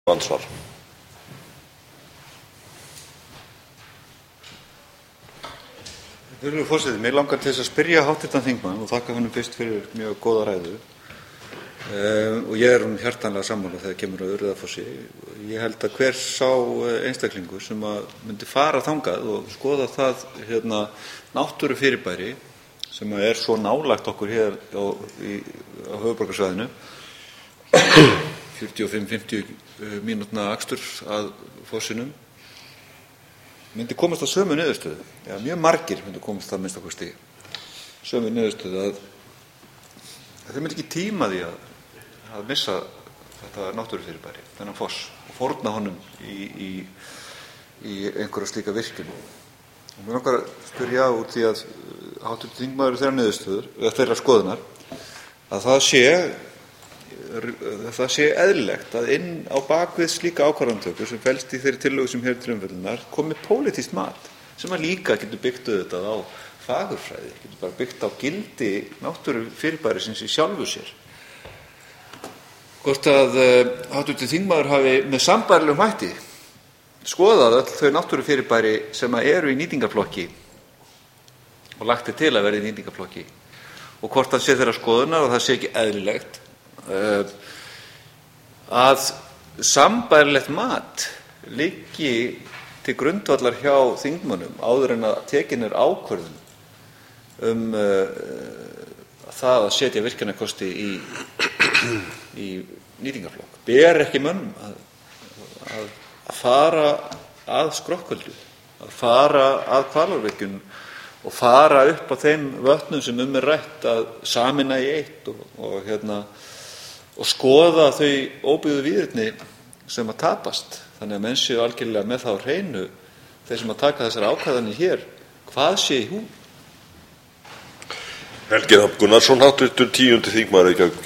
Andsvar. Virðulegur forseti, mig langar til þess að spyrja hv. þingmann og þakka honum fyrst fyrir mjög góða ræðu. Og ég hjartanlega sammála þegar kemur að Urriðafossi. Ég held að hver sá einstaklingur sem myndi fara þangað og skoða það náttúrufyrirbæri sem svo nálægt okkur hér á höfuðborgarsvæðinu, 45-50 mínútna akstur að fossinum, myndi komast að sömu niðurstöðu, mjög margir myndu komast að minnsta kosti sömu niðurstöðu, að þeir myndi ekki tíma því að missa þetta náttúrufyrirbæri, þennan foss, og fórna honum í einhverja slíka virkjun. Og mér langar að spyrja út því að hv. þingmaður þeirra niðurstöður, eða þeirra skoðunar, að það sé eðlilegt að inn á bakvið slíka ákvarðanatöku sem felst í þeirri tillögu sem hér til umfjöllunar komi pólitískt mat sem líka getur byggt auðvitað á fagurfræði, getur bara byggt á gildi náttúrufyrirbærisins í sjálfu sér. Hvort að hv. þingmaður hafi með sambærilegum hætti skoðað öll þau náttúrufyrirbæri sem eru í nýtingarflokki og lagt til að verði í nýtingarflokki, og hvort það sé þeirra skoðunar og það sé ekki eðlilegt að sambærilegt mat liggi til grundvallar hjá þingmönnum áður en að tekin ákvörðun það að setja virkjunarkosti í nýtingarflokk. Ber ekki mönnum að fara að Skrokköldu, að fara að Hvalárvirkjun og fara upp á þeim vötnum sem rætt að sameina í eitt og skoða þau óbyggðu víðerni sem að tapast, þannig að menn séu algjörlega með það á hreinu, þeir sem að taka þessar ákvarðanir hér, hvað sé í húfi. Helgi Hrafn Gunnarsson, hv. 10. þingmaður Reykjavíkurkjördæmis